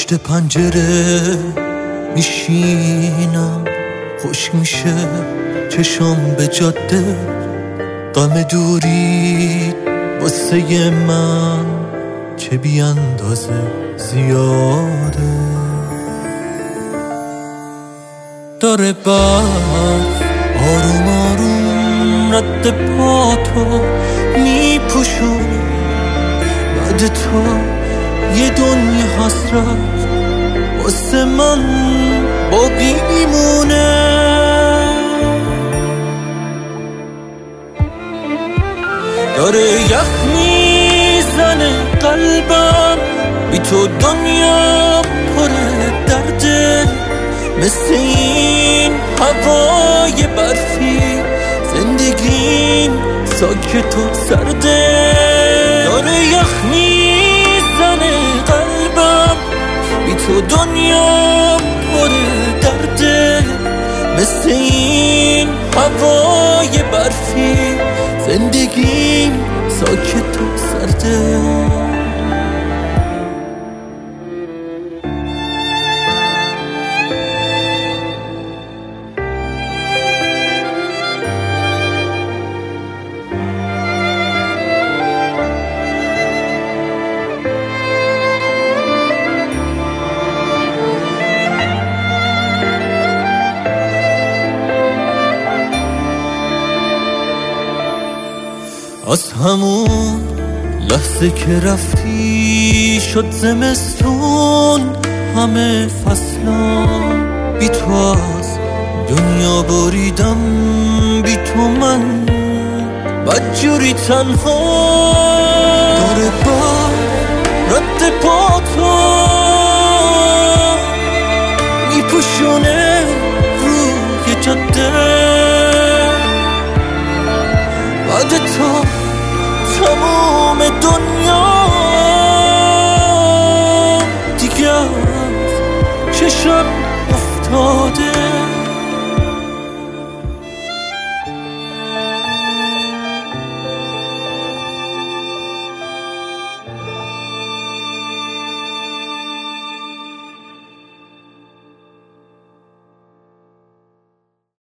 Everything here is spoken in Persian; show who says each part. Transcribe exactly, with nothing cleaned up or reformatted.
Speaker 1: پشت پنجره میشینم، خوش میشه چشام به جاده، غم دوری واسه من چه بی اندازه زیاده. داره برف آروم آروم رد پاتو میپوشونه، بعد تو یه دنیا حسرت واسه من باقی میمونه. داره یخ میزنه قلبم، بی تو دنیا پر درده، مثل این هوای برفی زندگیم ساکت و سرده. داره یخ میزنه قلبم، بی تو دنیا پر درده، مثل این هوای برفی زندگیم ساکت و سرده. از همون لحظه که رفتی شد زمستون، همه فصلان بی تو از دنیا بریدم، بی تو من بدجوری تنها. داره با رد پاتو میپوشونه روی جاده، بعد تو تمام دنیا دیگه از چشم افتاده.